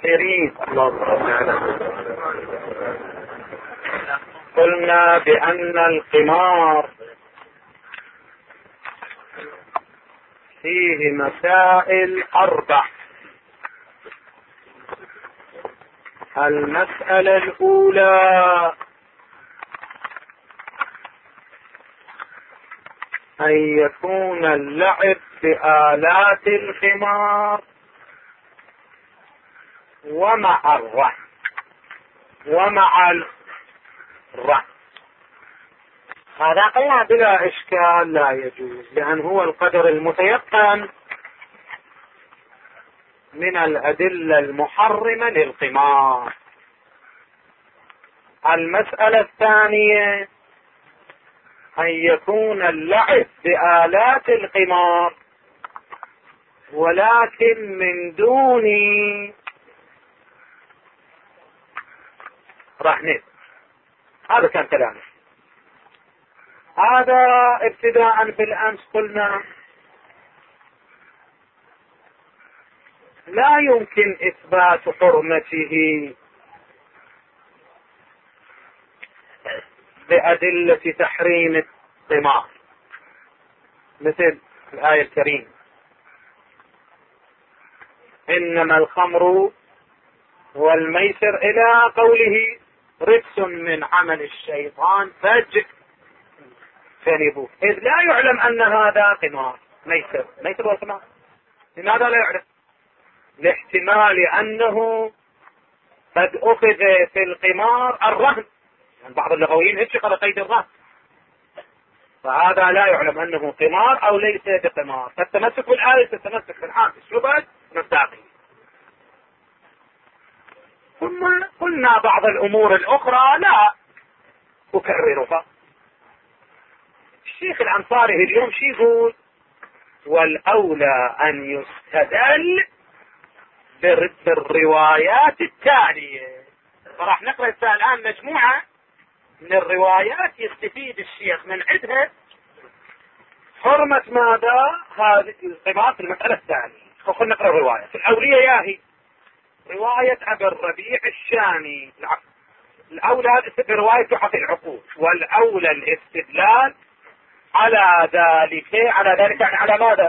الحاضرين. قلنا بأن القمار فيه مسائل 4. المسألة الأولى أن يكون اللعب بآلات القمار ومع الرهن هذا قلنا بلا إشكال لا يجوز، لأن هو القدر المتيقن من الأدلة المحرمة للقمار. المسألة الثانية أن يكون اللعب بآلات القمار ولكن من دون رهن. هذا كان كلامه. هذا ابتداء بالأمس قلنا لا يمكن إثبات حرمته بأدلة تحريم القمار مثل الآية الكريمة إنما الخمر والميسر إلى قوله رجس من عمل الشيطان فاجتنبوه، إذ لا يعلم أن هذا قمار ميسر والقمار. لماذا لا يعلم؟ لاحتمال أنه قد أخذ في القمار الرهن، يعني بعض اللغويين هيك قال قيد الرهن، فهذا لا يعلم أنه قمار أو ليس بقمار. فالتمسك بالآية التمسك بالعام الشبهة مصداقي. ثم قلنا بعض الأمور الأخرى لا أكررها. الشيخ الأنصاري اليوم شي يقول والأولى أن يستدل بالروايات التالية. فراح نقرأ الآن مجموعة من الروايات يستفيد الشيخ من عدها حرمة ماذا هذه القمار في المسألة الثانية. خلنا نقرأ الرواية الأولية ياهي رواية أبي الربيع الشامي. الأولى برواية تحف العقول، والأولى الاستدلال على ذلك يعني على ماذا؟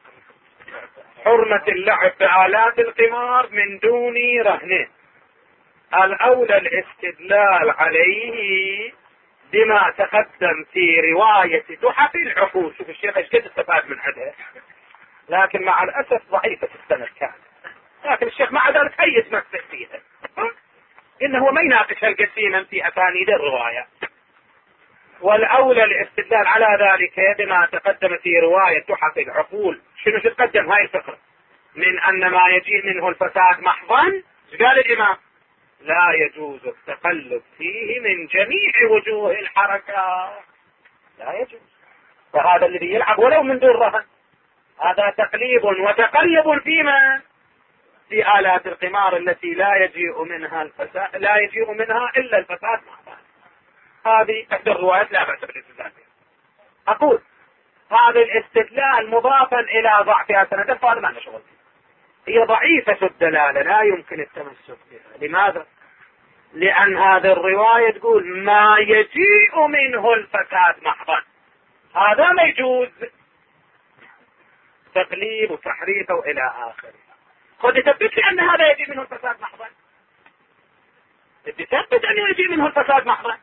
حرمة اللعب بآلات القمار من دون رهن. الأولى الاستدلال عليه بما تقدم في رواية تحف العقول. شوف الشيخ ايش قد استفاد من هذا، لكن مع الأسف ضعيفة السند كان، لكن الشيخ مع ذلك أي يتمسك فيها، إنه ما يناقش هالقسيما في أسانيد الرواية. والأولى الاستدلال على ذلك بما تقدم في رواية تحف العقول. شنو تقدم هاي الفكرة؟ من أن ما يجيء منه الفساد محضا، قال الإمام لا يجوز التقلب فيه من جميع وجوه الحركة، لا يجوز. فهذا الذي يلعب ولو من دون رهن هذا تقليب وتقلب فيما في آلات القمار التي لا يجيء منها إلا الفساد محضا. هذه إحدى الروايات لا بأس بالاستدلال بها. أقول هذا الاستدلال مضافا إلى ضعفها سندا، فهذا ما نشغل فيه. هي ضعيفة الدلالة لا يمكن التمسك بها. لماذا؟ لأن هذه الرواية تقول ما يجيء منه الفساد محضا، هذا ما يجوز تقليب وتحريف وإلى آخره. قد يثبت أن هذا يجيء منه الفساد محضا، يثبت أن يجيء منه الفساد محضا.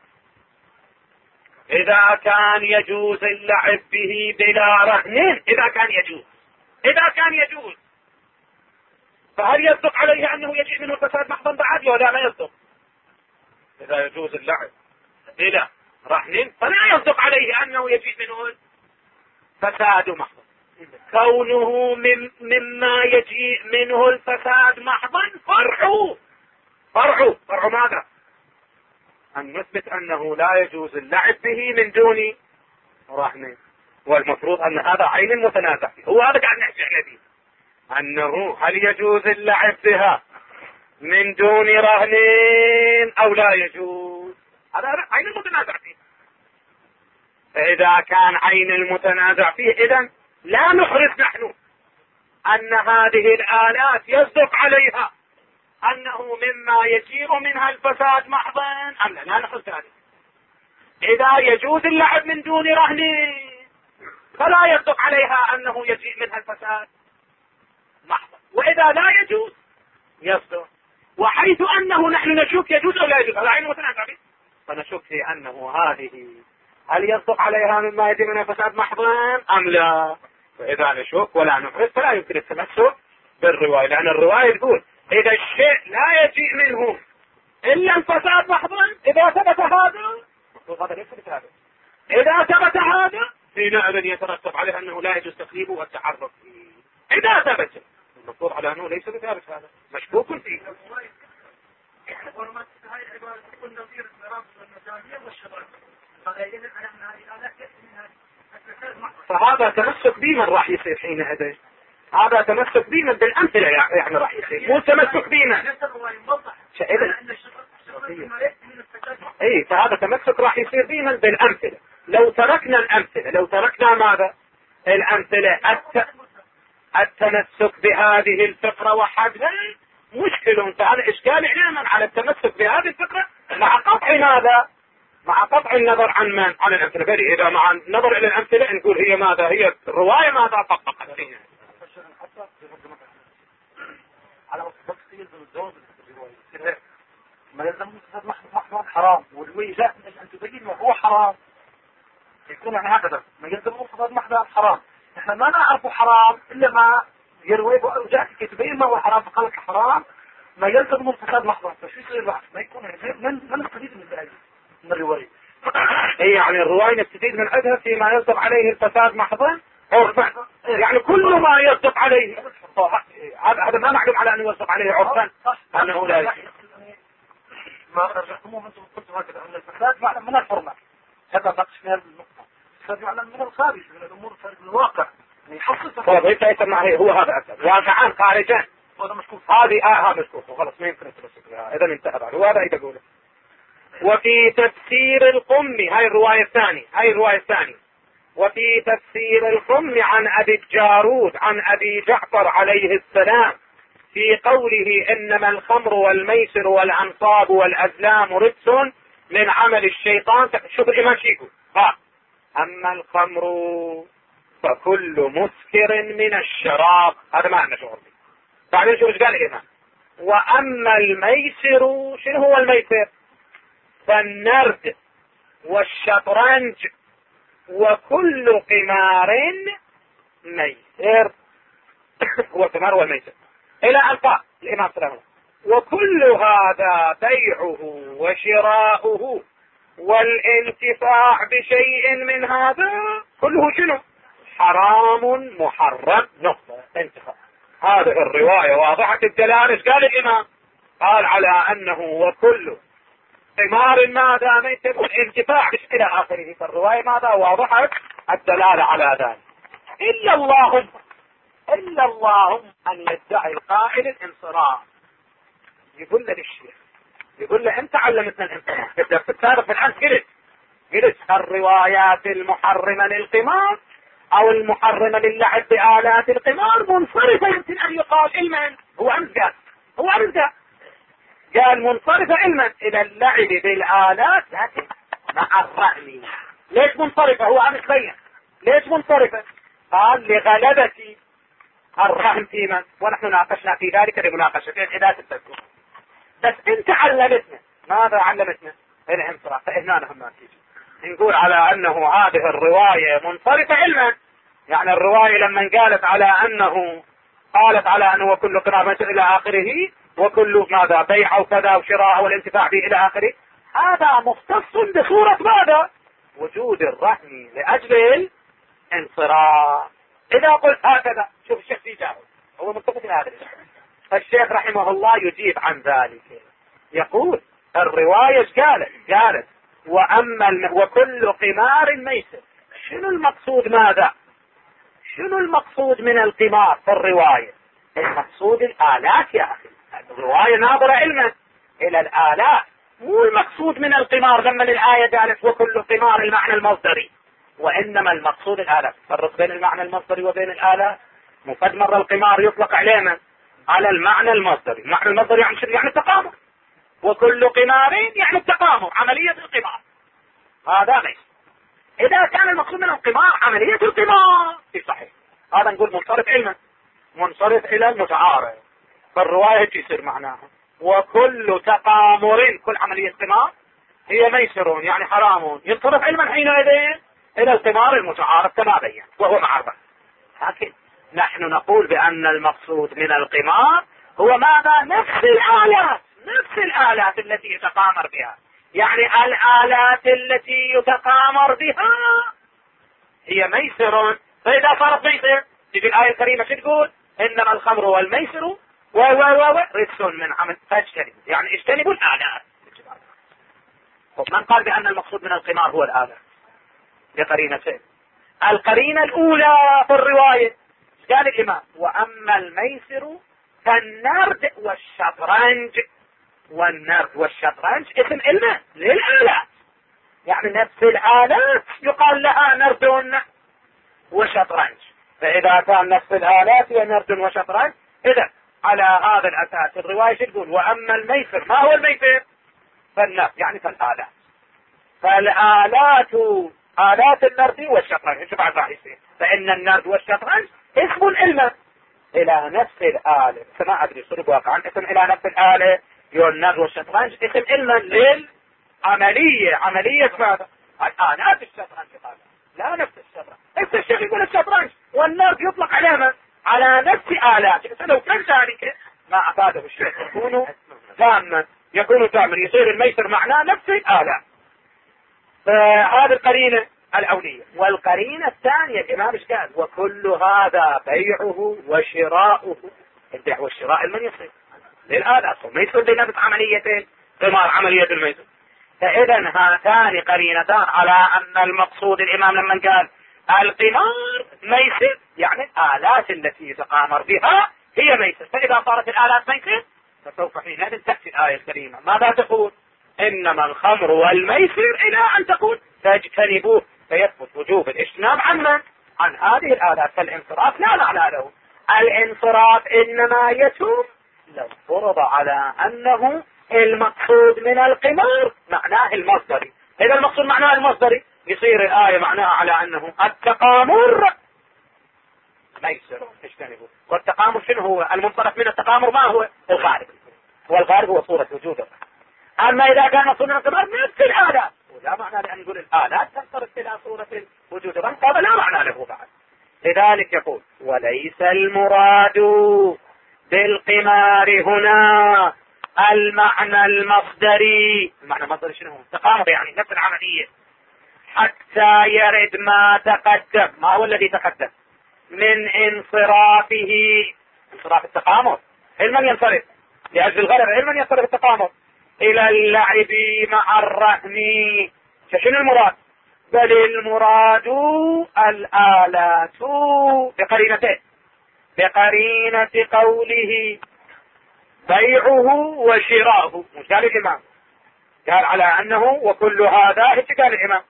إذا كان يجوز اللعب به بلا رهن، إذا كان يجوز فهل يصدق عليه أنه يجيء منه الفساد محضا بعد ولا ما يصدق؟ إذا يجوز اللعب بلا رهن فلا يصدق عليه أنه يجيء منه الفساد محضا. كونه مما يجيء منه الفساد محضا فرع ماذا؟ أن نثبت أنه لا يجوز اللعب به من دون رهن. والمفروض أن هذا عين المتنازع فيه. هو هذا قاعد نحكي احنا فيه، أنه هل يجوز اللعب بها من دون رهن أو لا يجوز، هذا عين المتنازع فيه. فإذا كان عين المتنازع فيه إذن لا نحرص نحن أن هذه الآلات يصدق عليها أن أنه مما يجيء منها الفساد محضا أم لا نقول ذلك. إذا يجوز اللعب من دون رهن فلا يصدق عليها أنه يجيء منها الفساد محضا، وإذا لا يجوز يصدق. وحيث أنه نحن نشك يجوز أو لا يجوز هذا عين متنازع فيه، فنشك في أنه هذه هل يصدق عليها مما يجيء منها الفساد محضا أم لا. فإذا نشك ولا نفرد فلا يمكن التمسك بالرواية، لأن الرواية تقول إذا الشيء لا يجيء منه إلا الفساد محضا إذا ثبت هذا ليس بثابت. إذا ثبت هذا حينئذ يترتب عليه أنه لا يجوز تقريبه والتعرف فيه. إذا ثبت المفروض على أنه ليس بثابت، هذا مشكوك فيه. فهذا تمسك بمن راح يصير حينئذ، هذا تمسك بمن بالأمثلة يعني راح يصير، مو تمسك بمن. اي فهذا تمسك راح يصير بمن بالأمثلة. لو تركنا الأمثلة، لو تركنا ماذا الأمثلة التمسك بهذه الفقرة وحدها مشكل. فهذا إشكال علما على التمسك بهذه الفقرة مع قطع ماذا، مع قطع النظر عن من، عن الأمثلة. بل إذا مع النظر إلى الأمثلة نقول هي ماذا، هي الرواية ماذا طبقت فيها. على تفصيل بالزوج ما يلزم محضر حرام، والوي لا أن تبين ما هو حرام يكون يعني هكذا. ما يلزم محضر حرام، احنا ما نعرف حرام إلا ما يروي وجاء تبين ما هو حرام فقال لك حرام، ما يلزم الفساد محضر. فشو يصير بعد ما يكون من نستفيد من ذلك من الرواية. اي يعني الرواية نستفيد من عدها فيما يصدق عليه الفساد محضا عرفا، يعني كل ما يصدق عليه هذا ما معلوم على انه يصدق عليه عرفا انه لا يصدق. ما رجعتموه انتم قلتوا هكذا ان الفساد معلم من الحرمة، هذا نقش في هذه النقطة. الفساد معلم من الخارج من الامور الخارج من الواقع يحصل هو هذا اكثر واقعان خارجا وهذا مشكوك. هذا مشكوك وخلاص ما يمكن التمسك بها. اذا انتهى بعد وهذا اذا قوله. وفي تفسير القم، هاي الرواية الثانية، وفي تفسير القم عن أبي الجارود عن أبي جعفر عليه السلام في قوله إنما الخمر والميسر والأنصاب والأزلام رجس من عمل الشيطان. شوف الإمام شيكو أما الخمر فكل مسكر من الشراب، هذا ما عندنا شغل فيه. بعدين شوف ايش قال الإمام، وأما الميسر، شنو هو الميسر؟ فالنرد والشطرنج وكل قمار ميسر هو القمار والميسر إلى ألفاظ الإمام صلى الله عليه وسلم. وكل هذا بيعه وشراؤه والانتفاع بشيء من هذا كله شنو؟ حرام محرم. نقطة انتهى. هذه الرواية واضحة الدلالة. ايش قال الإمام؟ قال على أنه وكل قمار ماذا ميسر والانتفاع إلى آخره. فالرواية ماذا واضحة الدلالة على ذلك. إلا اللهم أن يدعي القائل الانصراف. يقول له للشيخ، يقول له أنت علمتنا الانصراف، تبدأ في السابق الآن قلت الروايات المحرمة للقمار أو المحرمة للعب بآلات القمار منصرفة. يمكن أن يقال علما، هو أمس قال منصرفة علما إلى اللعب بالآلات لكن مع الرأي. ليش منصرفة؟ هو أمس بين ليش منصرفة. قال لغلبة الرهن في من، ونحن ناقشنا في ذلك لمناقشتين إذا تتذكرون. بس انت علمتنا ماذا علمتنا؟ الانصراف. فإهنا نهم ما تيجي نقول على أنه هذه الرواية منصرفة علما، يعني الرواية لما قالت على أنه وكل قراءة إلى آخره وكل ماذا بيع وكذا وشراء والانتفاع به إلى آخره، هذا مختص بصورة ماذا؟ وجود الرهن لأجل الانصراف. إذا قلت هكذا شوف الشيخ يجاوب، هو متفق على هذا. فالشيخ رحمه الله يجيب عن ذلك، يقول الرواية قالت وكل قمار ميسر. شنو المقصود ماذا؟ شنو المقصود من القمار في الرواية؟ المقصود الآلات يا أخي. الرواية ناظرة علما إلى الآلات، مو المقصود من القمار لما الآية قالت وكل قمار المعنى المصدري، وإنما المقصود الآلات. فرق بين المعنى المصدري وبين الآلات. مقد مرة القمار يطلق علينا على المعنى المصدري. المعنى المصدري يعني تقامر وكل قمار يعني التقامر، عملية القمار، هذا ميسر. إذا كان المقصود من القمار عملية القمار في صحيح، هذا نقول منصرف علما، منصرف إلى المتعارض، فالرواية يصير معناها وكل تقامر، كل عملية قمار هي ميسر يعني حرام، ينصرف علما حينئذ إلى القمار المتعارض كما بين وهو معرفة. لكن نحن نقول بأن المقصود من القمار هو ماذا؟ نفس الآلات التي يتقامر بها، يعني الآلات التي يتقامر بها هي ميسر. فإذا صارت ميسر تجي الآية الكريمة شو تقول؟ إنما الخمر والميسر رجس من عمل فاجتنبوا، يعني اجتنبوا الآلات. من قال بأن المقصود من القمار هو الآلات؟ بقرينتين. القرينة الأولى في الرواية قال الإمام وأما الميسر فالنرد والشطرنج، والنرد والشطرنج اسم علمه للآلات، يعني نفس الآلات يقال لها نرد وشطرنج. فإذا كان نفس الآلات هي نرد وشطرنج، إذا على هذا الأساس الرواية تقول وأما الميسر، ما هو الميسر؟ فالنرد يعني فالآلات، فالآلات آلات النرد والشطرنج. شوف بعد راح يصير، فإن النرد والشطرنج اسم علمه إلى نفس الآلة، فما أدري صدق واقعا اسم إلى نفس الآلة، النرد والشطرنج اسم علما للعملية، عملية ماذا؟ الآلات الشطرنج قال لا نفس الشطرنج. نفس الشيخ يقول الشطرنج والنرد يطلق عليها على نفس آلات، فلو كان ذلك ما أفاده الشيخ يكون تاما يصير الميسر معناه نفس الآلات. فهذه القرينة الأولية. والقرينة الثانية الإمام ايش قال؟ وكل هذا بيعه وشراؤه، البيع والشراء المن يصير للآلات، ما يصير بنفس عمليتين قمار عملية الميسر. فإذا هاتان قرينتان على أن المقصود الإمام لما قال القمار ميسر يعني الآلات التي يتقامر بها هي ميسر. فإذا صارت الآلات ميسر فسوف حينئذ تأتي الآية الكريمة ماذا تقول؟ إنما الخمر والميسر إلى أن تقول فاجتنبوه، فيثبت وجوب الاجتناب عن هذه الآلات. فالانصراف لا معنى له، الانصراف إنما يتم لو فرض على أنه المقصود من القمار معناه المصدري. إذا المقصود معناه المصدري يصير الآية معناها على أنه التقامر ميسر اجتنبوه. والتقامر شنو هو؟ المنصرف من التقامر ما هو؟ الخارج، والخارج هو صورة وجوده. أما إذا كان مقصود من القمار نفس الآلات، ولا معنى لأن نقول الآلات تنصرف إلى صورة الوجود، هذا لا معنى له بعد. لذلك يقول وليس المراد بالقمار هنا المعنى المصدري. المعنى المصدري شنو هو؟ التقامر يعني نفس العملية، حتى يرد ما تقدم. ما هو الذي تقدم؟ من انصرافه، انصراف التقامر علما ينصرف لأجل الغرض، علما ينصرف التقامر إلى اللعب مع الرهن. شنو المراد؟ بل المراد الآلات بقرينتين، بقرينة قوله بيعه وشراؤه. مش قال الإمام قال على أنه وكل هذا، ايش قال الإمام؟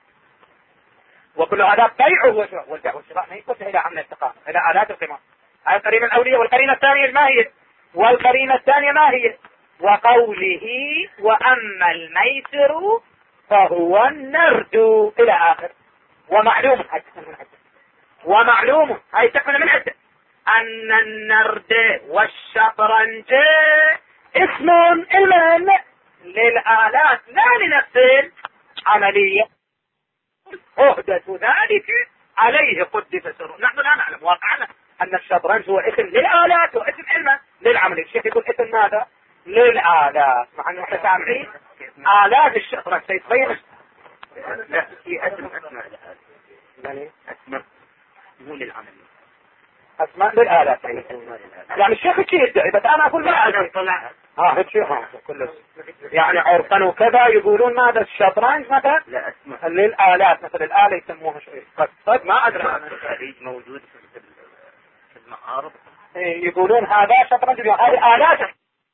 وكل هذا بيعه وشراؤه، والبيع والشراء ما يكون إلى عمل التقامر إلى آلات القمار. هذه القرينة الأولية. والقرينة الثانية ما هي؟ والقرينة الثانية ما هي؟ وقوله وأما الميسر فهو النرد إلى آخر. ومعلوم هاي تكمل من عدة أن النرد والشطرنج اسم علم للآلات لا لنفس العملية، أحدث ذلك عليه قدس سره. نحن لا نعلم واقعنا أن الشطرنج هو اسم للآلات واسم علم للعملية. الشيخ يقول اسم ماذا؟ للآلات، مع أنه احنا سامعين آلات الشطرنج سيتغير. لا في أسماء مو للعملية، أسماء للآلات. يعني الشيخ كي يدعي، بس أنا أقول ما أدري. يعني عرفا وكذا يقولون ماذا الشطرنج مثلا للآلات، مثل الآلة يسموها شيء قد ما أدري أنا. موجود في المعارض يقولون هذا شطرنج، هذه آلات،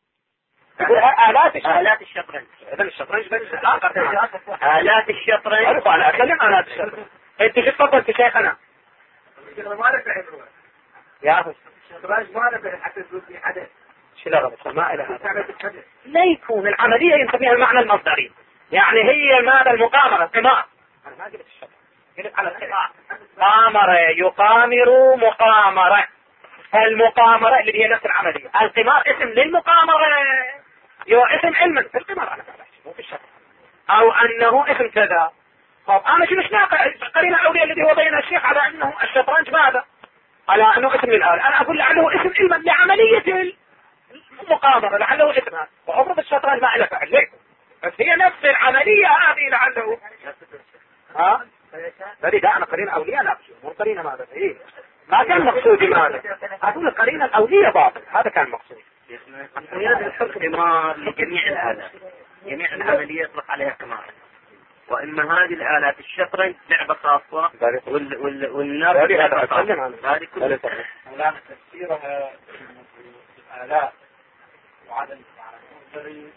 آلات الشطرنج. إذا الشطرنج آلات الشطرنج. أنا أتكلم آلات الشطرنج. أنت شو تفضل شيخنا؟ ما نفهم يا أخي الشطرنج ما نفهم حتى تقول في حدث شلغة ما إلى لا يكون العملية ينتبه المعنى المصدري، يعني هي ماذا المقامرة قمار. أنا ما قلت الشطرنج، قلت على القمار. قامرة يقامر مقامرة، المقامرة اللي هي نفس العملية. القمار اسم للمقامرة، اسم علما في القمار على فكرة مو في الشطرنج، أو أنه اسم كذا. طب أنا شو مش ناقع قرينا الأولياء الذي هو بين الشيخ على أنه الشطرنج ماذا؟ على أنه اسم للآلة. أنا أقول لعله اسم علما لعملية المقامرة، لعله اسمها. وأفرض الشطرنج ما إلى فعل ليه؟ بس هي نفس العملية هذه لعله. ها؟ فلذا أنا قرينا أولياء لا مو قرينا ماذا؟ إيه؟ ما كان مقصودي ماذا؟ أقول قرينا الأولياء باطل، هذا كان مقصودي. يرد الحكم قمار لجميع الآلات، جميع العملية يطلق عليها قمار. وإما هذه الآلات الشطرنج لعبة خاصة والنار لعبة خاصة. هذه كلها مولانا تفسيرها الآلات وعدم المنظري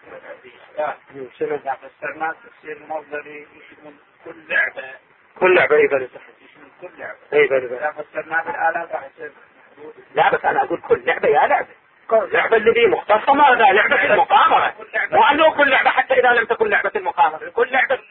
إذا فسرنا تفسير المنظري يشمل كل لعبة. كل لعبة إيه بل يشمل كل لعبة. إيه بل إذا فسرنا بالآلات راح يصير لا، بس أنا أقول كل لعبة يا لعبة. لعبة الذي مختصة ماذا؟ لعبة المقامرة. وأنه كل لعبة حتى إذا لم تكن لعبة المقامرة، كل لعبة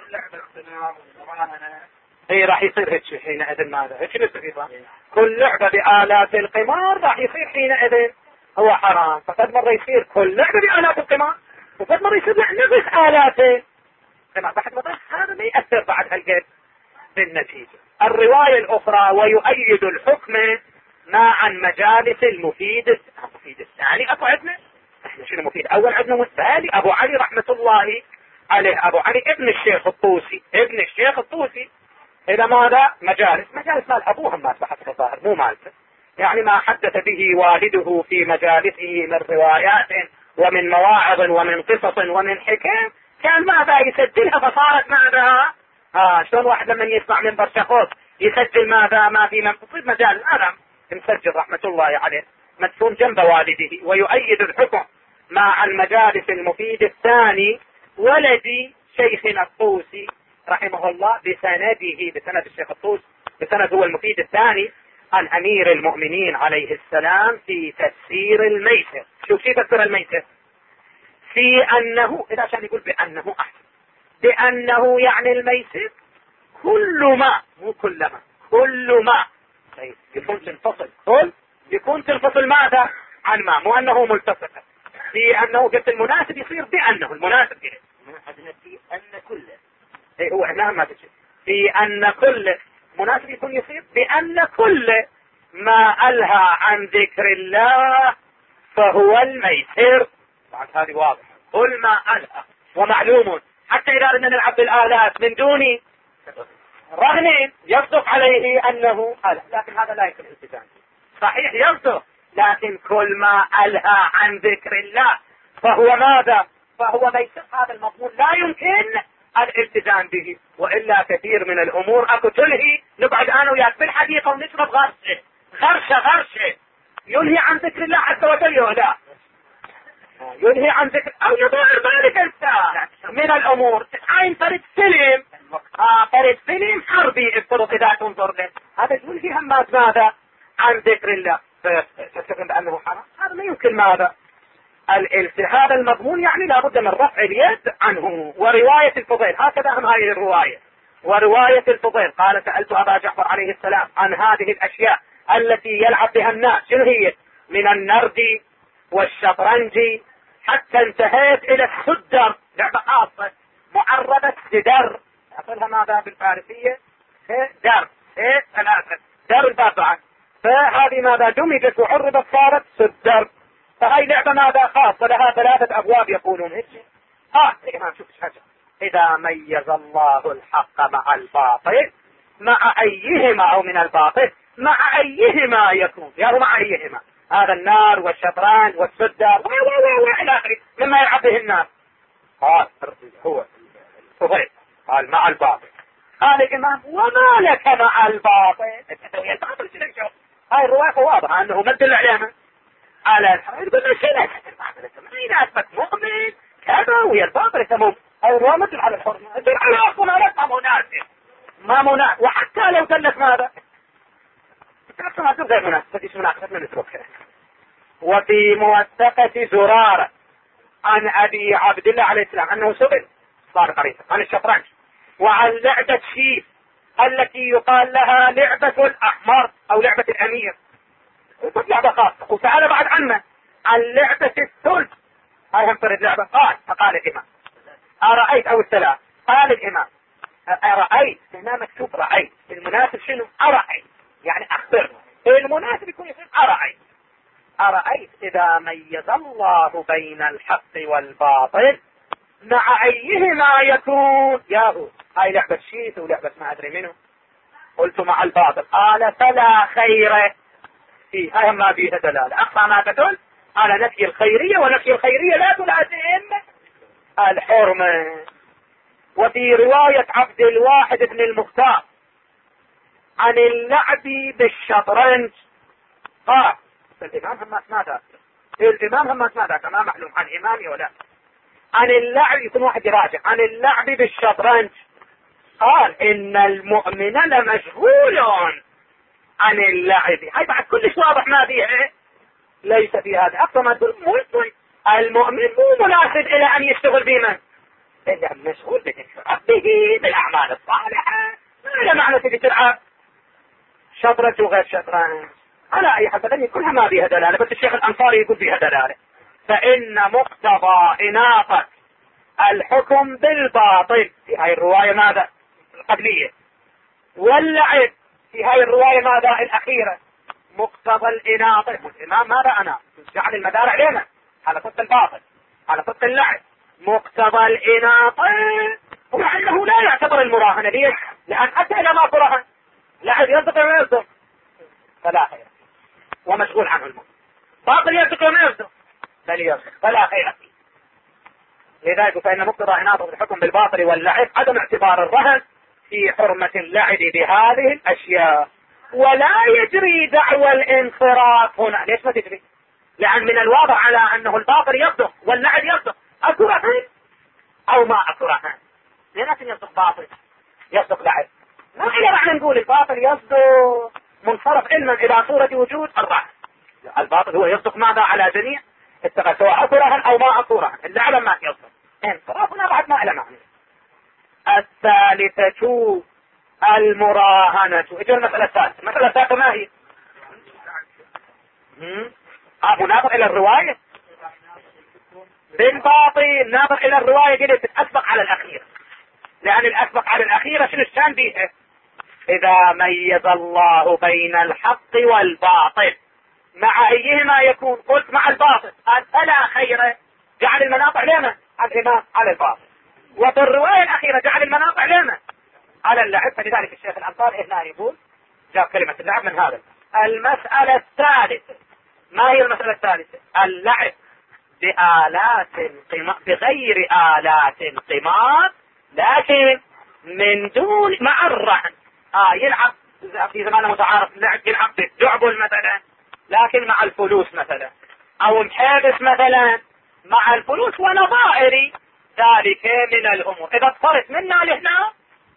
هي راح يصير هيك حينئذ ماذا؟ هيك نسبة. كل لعبة بآلات القمار راح يصير حينئذ هو حرام. فقد مرة يصير كل لعبة بآلات القمار، وقد مرة يصير نفس آلاته قمار. بعد مرة هذا ما يأثر بعد هالقد بالنتيجة. الرواية الأخرى ويؤيد الحكم مع المجالس المفيد الثاني. أكو عندنا احنا شنو مفيد؟ أول عندنا والثاني أبو علي رحمة الله عليه، أبو علي ابن الشيخ الطوسي. إذا ماذا؟ مجالس مال أبوهم ما بحث الظاهر مو مالته، يعني ما حدث به والده في مجالسه من روايات ومن مواعظ ومن قصص ومن حكم، كان ماذا يسجلها فصارت ماذا؟ شلون واحد لما يسمع من برشاخوص يسجل ماذا؟ ما في منفصل مجال هذا مسجل رحمة الله عليه مدفون جنب والده. ويؤيد الحكم مع المجالس المفيد الثاني ولدي شيخنا الطوسي رحمه الله بسند الشيخ الطوسي، بسند هو المفيد الثاني عن أمير المؤمنين عليه السلام في تفسير الميسر. شوف في تفسير الميسر في أنه، إذا عشان يقول بأنه أحسن، بأنه يعني الميسر كل ما، مو كلما، كل ما يكون تنفصل، يكون تنفصل ماذا عن ما، مو أنه ملتصق. في أنه قلت المناسب يصير بأنه المناسب كده في أن كله إيه هو هنا ما تجي في أن كل مناسب يكون يصير بأن كل ما ألهى عن ذكر الله فهو الميسر. بعد هذه واضحة، كل ما ألهى. ومعلوم حتى إذا أردنا نلعب بالآلات من دون رهن يصدق عليه أنه ألهى، لكن هذا لا يكون التزام صحيح يصدق، لكن كل ما ألهى عن ذكر الله فهو ماذا؟ فهو ميسر. هذا المضمون لا يمكن الالتزام به، وإلا كثير من الأمور أكو تلهي. نقعد أنا وياك بالحديقة ونشرب غرشة ينهي عن ذكر الله عز وجل، لا ينهي عن ذكر أو يضيع بالك أنت من الأمور. عين فرد سلم حربي افترض إذا تنظر له، هذا ينهي همات ماذا؟ عن ذكر الله، فتستفهم بأنه حرام. هذا ما يمكن ماذا؟ هذا المضمون يعني لابد من رفع اليد عنه. ورواية الفضيل هكذا هم هذه الرواية. ورواية الفضيل قال سألت أبا جعفر عليه السلام عن هذه الأشياء التي يلعب بها الناس، شنو هي؟ من النرد والشطرنج حتى انتهيت إلى السدر، لعبة خاصة معربة سدر، أقولها ماذا بالفارسية؟ در ثلاثة در البابعة، فهذه ماذا دمجت وعربت صارت سدر. فهي لعبة ماذا خاصة لها 3 أبواب يقولون هيك. ما نشوف حاجة. إذا ميز الله الحق مع الباطل مع أيهما، أو من الباطل مع أيهما يكون، يعني مع أيهما، هذا النار والشطرنج والسدر وإلى آخره مما يلعب به الناس. قال هو الفضيل قال مع الباطل. قال الإمام وما لك مع الباطل؟ هاي الرواية واضحة أنه ما تدل عليها على الحرام. يقول لك لا ما يناسبك مؤمن كذا ويا الباطل تمام. هاي الرواية ما تدل على الحرمة، تدل على أصلا لا مناسب، ما مناسب. وحتى لو دلت ماذا؟ ما تبغى مناسب، فديش مناسب نتركها. وفي موثقة زرارة عن أبي عبد الله عليه السلام أنه سئل صار قريبا عن الشطرنج وعن لعبة شيف التي يقال لها لعبة الأحمر أو لعبة الأمير، لعبة خاصة. وسأل بعد عنه عن لعبة الثلج، هاي هم فرد لعبة. فقال الإمام أرأيت أو الثلاث، قال الإمام أرأيت، هنا مكتوب رأيت، المناسب شنو؟ أرأيت، يعني أخبرنا. المناسب يكون أرأيت. أرأيت إذا ميز الله بين الحق والباطل مع أيهما يكون؟ ياهو هاي لعبة شيت ولعبة ما أدري منه. قلت مع الباطل. قال فلا خير فيه، هاي ما فيها دلالة، أقصى ما تدل على نفي الخيرية، ونفي الخيرية لا تلازم الحرمة. وفي رواية عبد الواحد بن المختار عن اللعب بالشطرنج قال الإمام هم اسناده، الإمام هم اسناده كما معلوم عن إمامي ولا عن اللعب، يكون واحد يراجع عن اللعب بالشطرنج قال إن المؤمن لمشغول عن اللعب. هاي بعد كلش واضح ما فيها، ليس في هذا أقصى ما تقول المؤمن مو مناسب إلى أن يشتغل بمن؟ إلا مشغول به بالأعمال الصالحة. ما معنى تبي تلعب شطرنج وغير شطرنج؟ على أي حسب كلها ما فيها دلالة، بس الشيخ الأنصاري يقول فيها دلالة. فإن مقتضى إناقة الحكم بالباطل في هاي الرواية ماذا؟ القبلية، واللعب في هاي الرواية ماذا؟ الأخيرة. مقتضى الإناقة، الإمام ماذا أنا؟ جعل المدار علينا على صدق الباطل، على صدق اللعب. مقتضى الإناقة هو أنه لا يعتبر المراهنة. ليش؟ لأن حتى إذا ما تراهن لعب يصدق وما يصدق فلا خير، ومشغول عنه المؤمن. باطل يصدق وما يصدق بل يصدق فلا خير فيه. لذلك فإن مقتضى إناقة الحكم بالباطل واللعب عدم اعتبار الرهن في حرمة اللعب بهذه الأشياء. ولا يجري دعوى الانصراف هنا. ليش ما تجري؟ لأن من الواضح على أنه الباطل يصدق واللعب يصدق. أكو رهن أو ما أكو رهن؟ لناس يصدق باطل يصدق لعب، ما إلا معنى نقول الباطل يصدق منصرف علما إلى صورة وجود الرهن. الباطل هو يصدق ماذا على جميع اتقى، سواء أكو رهن أو ما أكو رهن، اللعب ما يصدق. انصرافنا بعد ما إلا معنى. الثالثة المراهنة. اجل المسألة الثالثة. المسألة الثالثة ما هي؟ ناظر إلى الرواية بالباطل، ناظر إلى الرواية قلت تتأسبق على الأخيرة، لأن الأسبق على الأخيرة شنو الشان بيها؟ إذا ميز الله بين الحق والباطل مع أيهما يكون؟ قلت مع الباطل. قال فلا خير، جعل المناطع لنا الإمام على الباطل. وفي الرواية الأخيرة جعل المناطع لنا على اللعب. فلذلك الشيخ الأنصاري هنا يقول جاب كلمة اللعب من هذا. المسألة الثالثة. ما هي المسألة الثالثة؟ اللعب بآلات القمار، بغير آلات القمار، لكن من دون مع الرهن. يلعب في زمانه متعارف اللعب، يلعب بالدعبل مثلا لكن مع الفلوس مثلا، او محابس مثلا مع الفلوس ونظائر ذلك من الامور. اذا اضطرت منا لهنا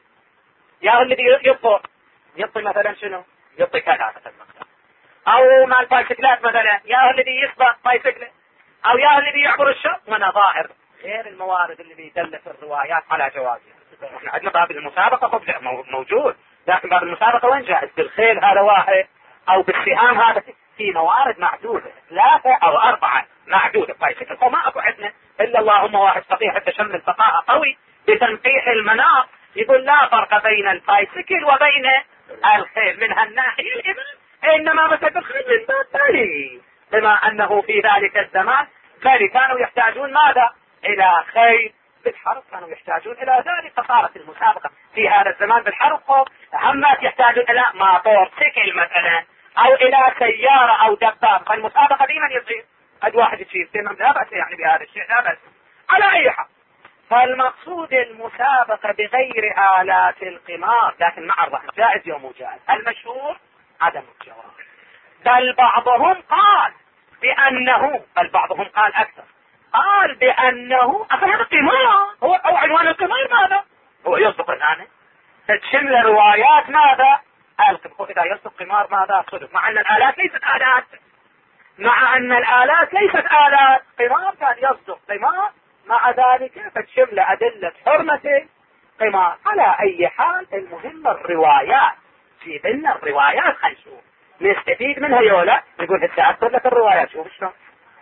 يا الذي يطي مثلا شنو؟ يطي كذا مثلا، او مع البايسكلات مثلا يا الذي يسبق بايسكل، او يا الذي يعبر الشط، ونظائر غير الموارد اللي بيدل في الروايات على جوازها. احنا عندنا باب المسابقة موجود، لكن باب المسابقة وين جائز؟ بالخيل هذا واحد، او بالسهام هذا، في موارد معدودة 3 أو 4 معدودة. بايسكل هو ما اكو عندنا الا اللهم واحد فقيه حتى شم الفقاهة قوي بتنقيح المناط، يقول لا فرق بين البايسكل وبين الخيل من هالناحية الإبل، إنما مثل الخيل من باب ثاني، بما أنه في ذلك الزمان كانوا يحتاجون ماذا؟ إلى خيل بالحرب، كانوا يحتاجون إلى ذلك، فصارت المسابقة في هذا الزمان بالحرب همات يحتاجون إلى موتور سيكل مثلا، أو إلى سيارة أو دباب. فالمسابقة دي من يصير؟ قد واحد يصير تمام، لا بأس يعني بهذا الشيء، لا بأس على أي حال. فالمقصود المسابقة بغير آلات القمار لكن مع الرهن، جائز يوم جائز. المشهور عدم الجواز. بل بعضهم قال بأنه، أكثر قال بأنه هذا قمار، هو أو عنوان القمار ماذا؟ هو يصدق الآن تشمل روايات ماذا؟ القمار. إذا يصدق قمار ماذا؟ صدق، مع أن الآلات ليست آلات، مع أن الآلات ليست آلات قمار، كان يصدق قمار مع ذلك فتشمل أدلة حرمة قمار. على أي حال المهم الروايات، في ضمن الروايات خلشوف نستفيد منها يولا، نقول التأثر لك الروايات. شوف شلون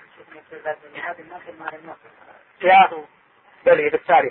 يا بلي بالتالي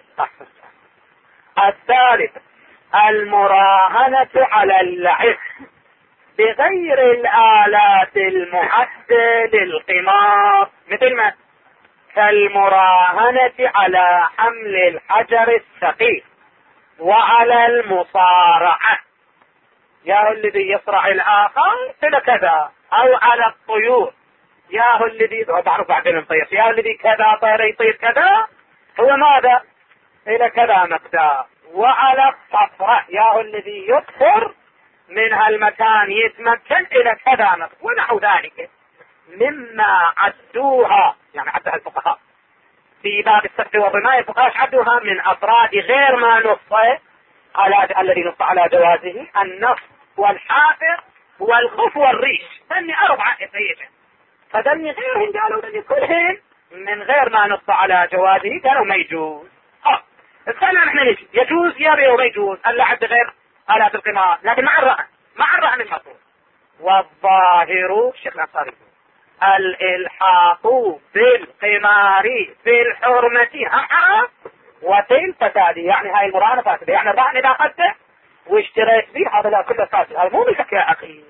الثالث المراهنة على اللعب بغير الآلات المعدة للقمار، مثل ما كالمراهنة على حمل الحجر الثقيل وعلى المصارعة، يا الذي يصرع الآخر إلى كذا، أو على الطيور، يا الذي تعرف بعدين نطير، يا الذي كذا طير يطير كذا هو ماذا إلى كذا مقدار، وعلى الصفرة، يا الذي يكثر من هالمكان يتمكن إلى كذا مقدار، ونحو ذلك مما عدوها، يعني عدها الفقهاء في باب السفر والرماية، الفقهاء عدوها من أفراد غير ما نص على الذي نص على جوازه، النص والحافر والخف والريش، ثاني 4 إفريجة، فدني غيرهم قالوا دني كلهم من غير ما نص على جوازه قالوا ما يجوز. السنة نحن نجي يجوز يا وما يجوز اللعب بغير آلات القمار، لكن مع الرهن المطلوب. والظاهر الشيخ الأنصاري الإلحاق بالقمار بالحرمة هم حرام وتل فساد، يعني هاي المراهنة فاسدة، يعني الرهن إذا أخذته واشتريت به هذا لا كله فاسد، هذا مو ملكك يا أخي.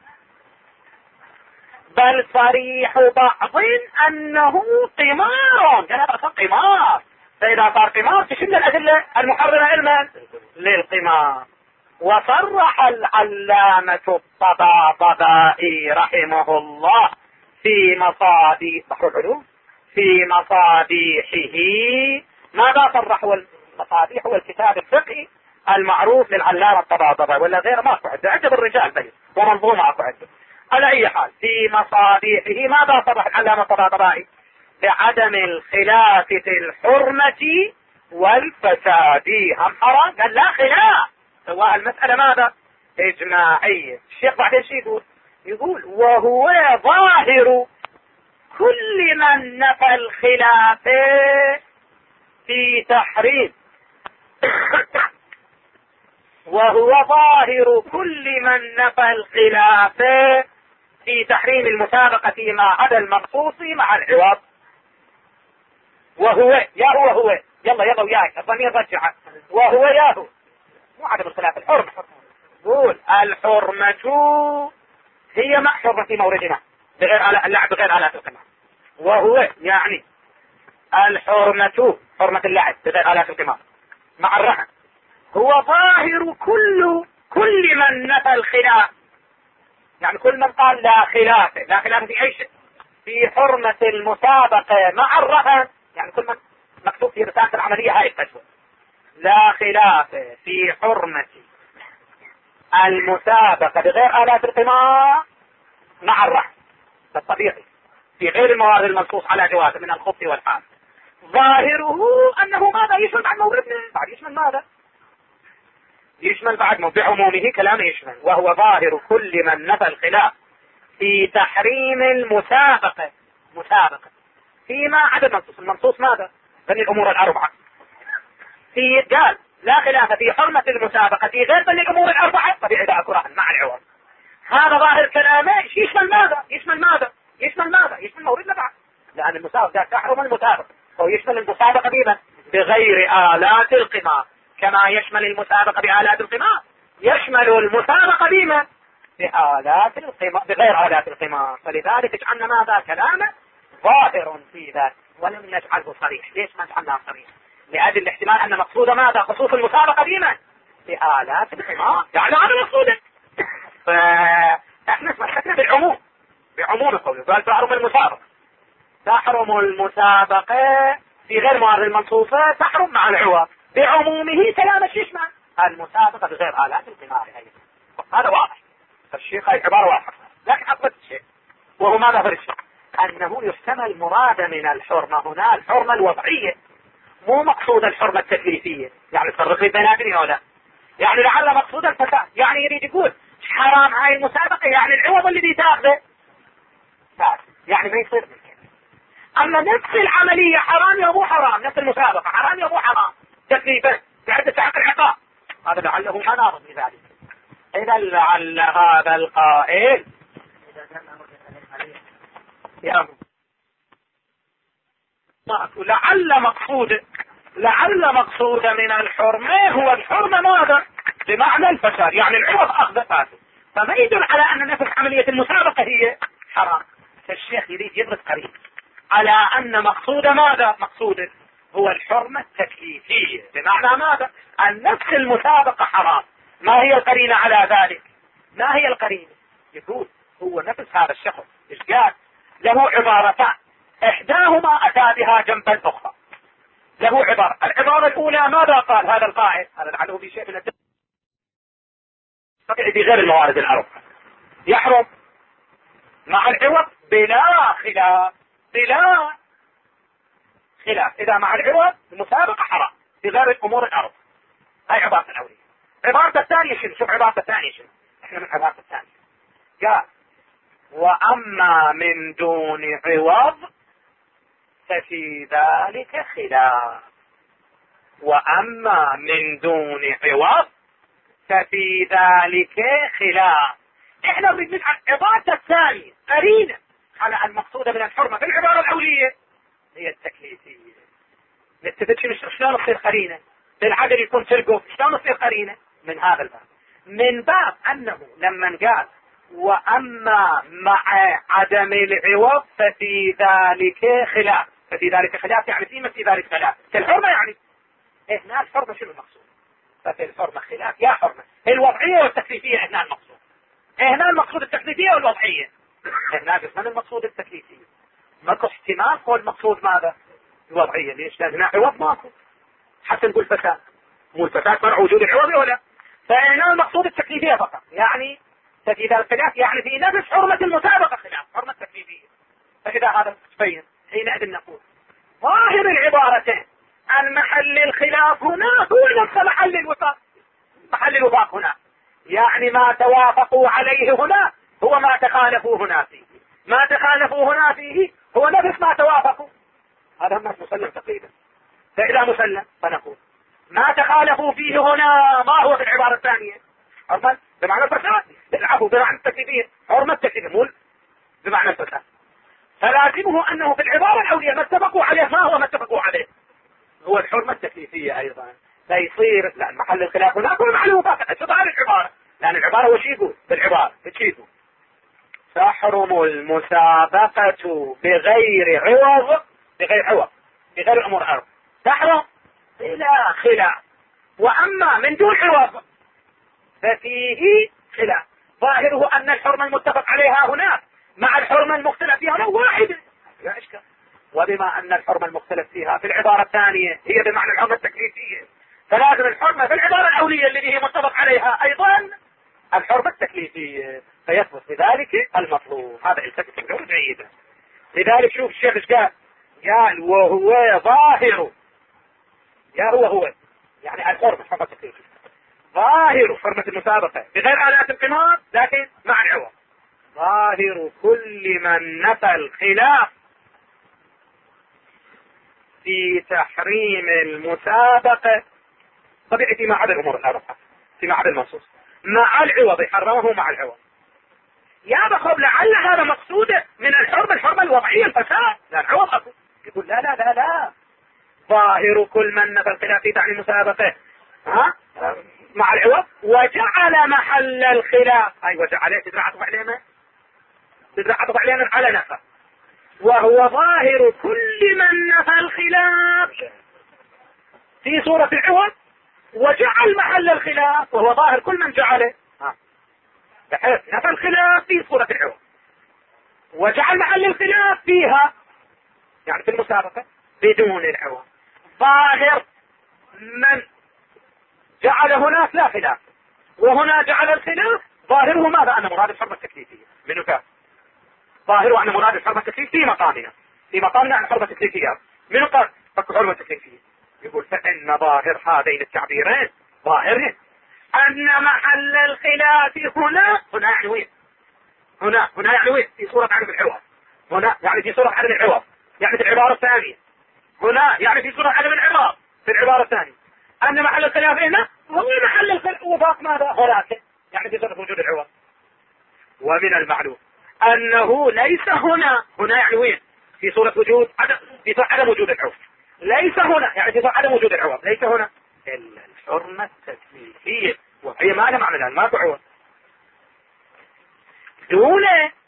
بل صريح بعض أنه قمار، يعني هذا قمار، فإذا صار قمار تشمل الأدلة المحرمة علما للقمار. وصرح العلامة الطباطبائي رحمه الله في مصابيح بحر العلوم في مصابيحه، ماذا صرح؟ والمصابيح هو الكتاب الفقهي المعروف للعلامة الطباطبائي، ولا غير ما أكو عنده، عجب الرجال بل ومنظومة أكو عنده. على أي حال في مصابيحه ماذا صرح العلامة الطباطبائي؟ بعدم الخلاف في الحرمة والفساد، هم حرام؟ قال لا خلاف، سواء المسألة ماذا إجماعية. الشيخ بعدين شيء يقول وهو ظاهر كل من نفى الخلاف في تحريم وهو ظاهر كل من نفى الخلاف في تحريم المسابقة فيما عدا المقصوص مع العوض. وهو يا هو يلا وياك الضمير رجع، وهو يا هو مو عدم الخلاف، الحرمة. قول الحرمة هي مع حرمة في موردنا بغير اللعب بغير آلات القمار، وهو يعني الحرمة حرمة اللعب بغير آلات القمار مع الرهن هو ظاهر كل من نفى الخلاف، يعني كل من قال لا خلاف في أي شيء في حرمة المسابقة مع الرهن، يعني كل من مكتوب في رسالة العملية هاي الفتوى لا خلاف في حرمة المسابقة بغير آلات القمار مع الرهن، بالطبيعي في غير الموارد المنصوص على جوازه من الخبز والحال، ظاهره أنه ماذا يشمل بعد موردنا، بعد يشمل ماذا؟ يشمل بعد بعمومه كلام يشمل، وهو ظاهر كل من نفى الخلاف في تحريم المسابقة فيما عدا المنصوص ماذا؟ بني الأمور الأربعة، في قال لا خلاف في حرمة المسابقة في غير بني الأمور الأربعة، طبيعي ذا أكو رهن مع العوض. هذا ظاهر كلامه يشمل ماذا؟ يشمل موردنا بعد، لأن المسابقة تحرم المسابقة، أو يشمل المسابقة بغير آلات القمار، كما يشمل المسابقة بآلات القمار يشمل المسابقة بآلات القمار بغير آلات القمار. فلذلك اجعلنا ماذا كلامه ظاهر في ذلك ولم نجعله صريح. ليش ما جعلناه صريح؟ لأجل الاحتمال أن مقصود ماذا خصوص المسابقة بآلات القمار، يعني هذا مقصوده. فاحنا مسكنا بعموم القول، قال تحرم المسابقة في غير موارد المنصوصة تحرم مع العوض، بعمومه كلام الشيشمان المسابقة بغير آلات القمار. هذا واضح، الشيخ هاي عبارة واضحة، لكن أثبت الشيء وهو ماذا في الشيء أنه يحتمل مراد من الحرمة هنا الحرمة الوضعية، مو مقصود الحرمة التكليفية، يعني تفرق بين هذين ولا، يعني لعل مقصود الفساد، يعني يريد يقول حرام هاي المسابقة، يعني العوض الذي تاخذه يعني ما يصير ملك. اما نفس العملية حرام يا ابو حرام، نفس المسابقة حرام يا ابو حرام تكليفا بعد ساعات العقاب، هذا لعله ما ناظر بذلك. اذا لعل هذا القائل لعل مقصود من الحرمة هو الحرمة ماذا؟ بمعنى الفساد، يعني العوض اخذ فاسد، فما يدل على ان نفس عملية المسابقة هي حرام. فالشيخ يريد يدرس قريب على ان مقصود ماذا؟ مقصود هو الحرمة التكليفية، بمعنى ماذا؟ ان نفس المسابقة حرام. ما هي القرينة على ذلك؟ ما هي القرينة؟ يقول هو نفس هذا الشخص ايش قال؟ له عبارتان، احداهما اتى بها جنب الاخرى. له العبارة الاولى ماذا قال هذا القائل؟ هذا لعله في شيء من الدين بغير الموارد الاربعة يحرم مع العوض بلا خلاف، بلا خلاف. اذا مع العوض المسابقة حرام بغير الامور الاربعة. هاي عبارة الاولية. عبارة الثانية شنو؟ شوف عبارة الثانية شنو؟ احنا من عبارة الثانية قال واما من دون عوض ففي ذلك خلاف. واما من دون عوض ففي ذلك خلاف. احنا نريد نجعل عبارة الثانية قرينة على المقصود من الحرمة في العبارة الاولية هي التكليفية. نتفق شلون تصير قرينة؟ بالعدل يكون ترقف، شلون تصير قرينة؟ من هذا الباب، من باب انه لما قال واما مع عدم العوض ففي ذلك خلاف، ففي ذلك خلاف يعني في ذلك خلاف كالحرمة. يعني هنا الحرمة شنو المقصود؟ ففي الحرمة خلاف يا حرمة الوضعية والتكليفية. هنا المقصود، هنا المقصود التكليفية والوضعية. هنا قسمنا المقصود التكليفية، ماكو احتمال هو المقصود ماذا؟ الوضعية. ليش؟ لان هنا عوض ماكو حتى نقول فساد، مو الفساد فرع وجود العوض ولا. فهنا المقصود التكليفية فقط، يعني ففي ذا الخلاف يعني في نفس حرمة المسابقة خلاف حرمة تكليفية. فإذا هذا تبين حينئذ نقول ظاهر العبارتين عن محل الخلاف هنا هو نفس محل الوفاق، محل الوفاق هنا، يعني ما توافقوا عليه هنا هو ما تخالفوا هنا فيه، ما تخالفوا هنا فيه هو نفس ما توافقوا. هذا هم مسلم تقريبا. فإذا مسلم فنقول ما تخالفوا فيه هنا ما هو في العبارة الثانية؟ حرمة بمعنى الفساد، العفو بمعنى التكليفية، حرمة التكليفية مو بمعنى الفساد. فلازمه أنه في العبارة الأولية ما اتفقوا عليه ما هو ما اتفقوا عليه هو الحرمة التكليفية أيضا. فيصير لا محل الخلاف هناك هو محل المفاقة. شو هذه العبارة؟ لأن العبارة هو شيء يقول في العبارة تشيكوا تحرم المسابقة بغير عوض، بغير عوض بغير الأمور الأربعة تحرم بلا خلاف. وأما من دون عوض ففيه خلاف. ظاهره أن الحرمة المتفق عليها هناك مع الحرمة المختلف فيها هنا واحدة لا إشكال. وبما أن الحرمة المختلف فيها في العبارة الثانية هي بمعنى الحرمة التكليفية، فلازم الحرمة في العبارة الأولية التي هي متفق عليها أيضا الحرمة التكليفية، فيثبت بذلك المطلوب. هذا التفت الجو جيدا. لذلك شوف الشيخ ايش قال وهو ظاهر، يا هو يعني الحرمة الحرمة التكليفية ظاهر حرمة المسابقة بغير آلات القمار لكن مع العوض. ظاهر كل من نفى الخلاف في تحريم المسابقة طبيعي فيما عدا الأمور الأربعة، فيما عدا المنصوص مع العوض حرمه مع العوض. يا بخب لعل هذا مقصوده من الحرمة الوضعية الفساد، لا العوض أكو. يقول لا لا لا لا، ظاهر كل من نفى الخلاف في تحريم المسابقة مع العوض وجعل محل الخلاف أي وجعل تدرع عطف علينا، تدرع عطف علينا على نفى، وهو ظاهر كل من نفى الخلاف في صورة العوض وجعل محل الخلاف، وهو ظاهر كل من جعله بحيث نفى الخلاف في صورة العوض وجعل محل الخلاف فيها يعني في المسابقة بدون العوض. ظاهر من جعل هناك لا خلاف وهنا جعل الخلاف، ظاهره ماذا؟ أن مراد الحرمة التكليفية منه كاف، ظاهره أن مراد الحرمة التكليفية في مقامنا عن الحرمة التكليفية منه قال الحرمة التكليفية. يقول فإن ظاهر هذين التعبيرين ظاهره أن محل الخلاف هنا يعني وين؟ هنا يعني وين؟ في صورة عدم العوض هنا يعني في صورة عدم العوض، يعني في العبارة الثانية. هنا يعني في صورة عدم العوض في العبارة الثانية. أن محل الخلاف هنا هو محل الوفاق ماذا؟ هناك، يعني في صورة وجود العوض. ومن المعلوم أنه ليس هنا يعني وين؟ في صورة وجود في صورة عدم وجود العوض. ليس هنا يعني في صورة عدم وجود العوض، ليس هنا إلا الحرمة التكليفية، وهي ما لها معنى الآن، ما تعوض دون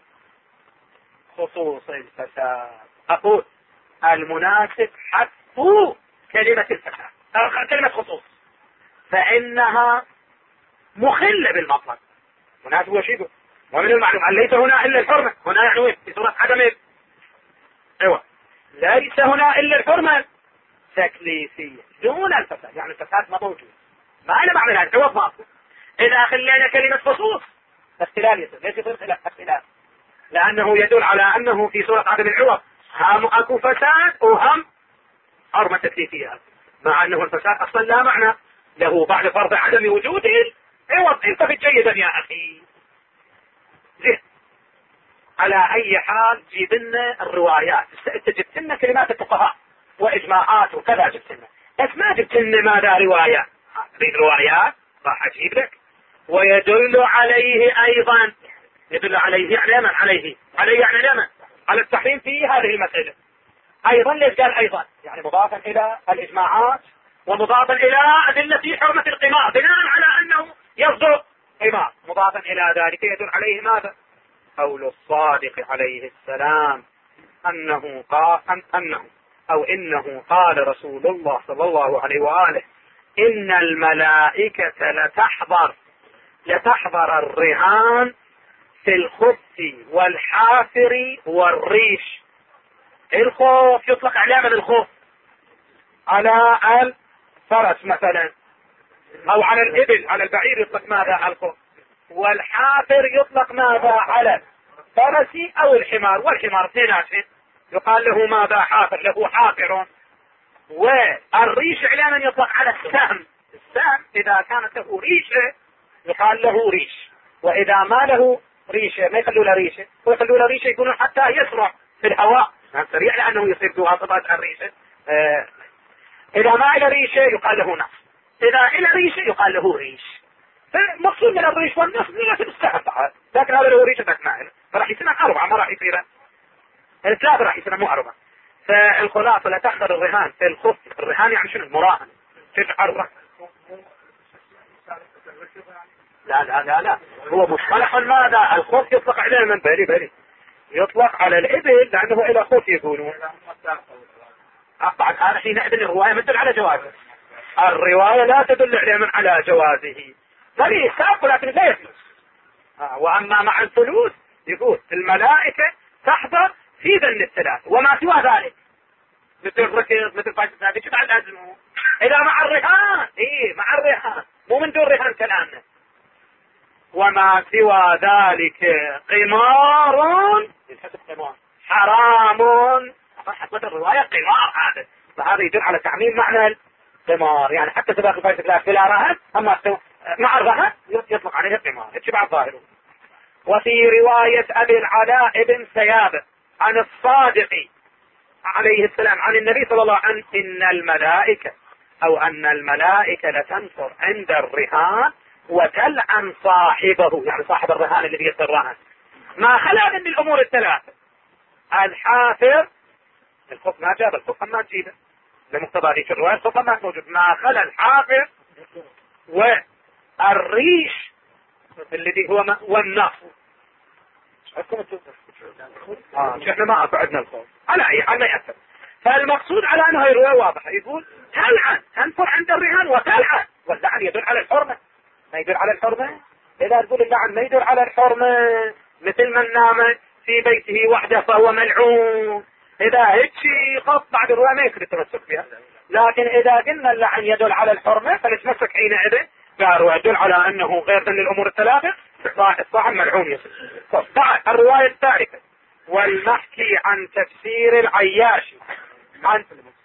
خصوص الفساد. أقول المناسب حذف كلمة الفساد، كلمة خصوص، فإنها مخلة بالمطلق. مناسب وشيء. ومن المعلوم أن ليس هنا إلا الحرمة، هنا يعني وين؟ في صورة عدم ايوه، ليس هنا إلا الحرمة تكليفية دون الفساد، يعني الفساد ما موجود، ما له معنى الآن، عوض ماكو. إذا خلينا كلمة خصوص اختلال يصير، ليش يصير اختلال؟ لأنه يدل على أنه في صورة عدم العوض هم أكو فساد وهم حرمة تكليفية، مع أنه الفساد أصلا لا معنى له بعد فرض عدم وجوده عوض. انتبه جيدا يا أخي. زين، على أي حال جيب لنا الروايات. انت جبت لنا كلمات الفقهاء وإجماعات وكذا جبت لنا، بس ما جبت لنا ماذا روايات. تريد روايات راح أجيب لك. ويدل عليه أيضا، يدل عليه يعني من عليه يعني لمن على التحريم في هذه المسألة. أيضا ليش قال أيضا؟ يعني مضافا إلى الإجماعات ومضافا إلى أدلة حرمة القمار، بناء على أنه يصدر قمار. مضافا إلى ذلك يدل عليه ماذا؟ قول الصادق عليه السلام أنه قال رسول الله صلى الله عليه وآله إن الملائكة لتحضر الرهان في الخف والحافر والريش. الخوف يطلق علامة الخوف على الفرس مثلا، أو على الإبل، على البعير يطلق ماذا؟ الخوف. والحافر يطلق ماذا؟ على الفرس أو الحمار، والحمار اثنيناتهم يقال له ماذا؟ حافر، له حافر. والريش علامة يطلق على السهم. السهم إذا كانت له ريشة يقال له ريش، وإذا ما له ريشة ما يخلوا له ريشة، ويخلوا له ريشة يكونون حتى يسرع في الهواء سريع لأنه يصير ذو عصبات الريشة. إذا ما له ريشة يقال له نص، إذا له ريشة يقال له ريش. فالمقصود من الريش والنص نفس السهم بعد، لكن هذا له ريشة بس ما له، فراح يصير 4، ما راح يصير 3، راح يصير مو 4. فالخلاصة لا تحضر الرهان في الخف. الرهان يعني شنو؟ المراهن. تجعل لا هو مصطلح ماذا؟ الخوف يطلق عليه من بري يطلق على الإبل لأنه إلى خوف يقولون. طبعا هذا حينئذ الرواية ما تدل على جوازه، الرواية لا تدل عليه على جوازه، بل يساق لكن لا يفلس. وأما مع الفلوس يقول الملائكة تحضر في ذن الثلاث وما سوى ذلك، مثل الركض مثل فاجة ذلك شو بعد أزمه. إذا مع الرهان مع الرهان مو من دون رهان كلامنا. وما سوى ذلك قمار حرام. حسب الرواية قمار هذا، فهذا يدل على تعميم معنى القمار، يعني حتى سباق الفاجة بلا رهن، أما مع الرهن يطلق عليه القمار. اتبع الظاهر. وفي رواية أبي العلاء بن سياب عن الصادق عليه السلام عن النبي صلى الله عليه وسلم أن الملائكة لتنفر عند الرهان وتلعن صاحبه، يعني صاحب الرهان الذي يصير الرهن، ما خلا من الأمور الثلاثة. الحافر الخف ما جاب، الخف ما تجيبه لمقتضى ذيك الرواية، الخف ما موجود، ما خلا الحافر والريش الذي هو والنص. احنا ما عندنا الخوف على اي حال ما يأثر. فالمقصود على انه الرواية واضحة، يقول تلعن تنفر عند الرهان وتلعن، واللعن يدل على الحرمة ما يدل على الحرمة. اذا تقول اللعن ما يدل على الحرمة، مثل من نام في بيته وحده فهو ملعون، اذا هيك خط بعد الرواية ما يقدر يتمسك بها. لكن اذا قلنا اللعن يدل على الحرمة فنتمسك حينئذ قالوا يدل على انه غير من الامور الثلاثة الصاحب ملعون يصير. طبعا الرواية الثالثة والمحكي عن تفسير العياشي عن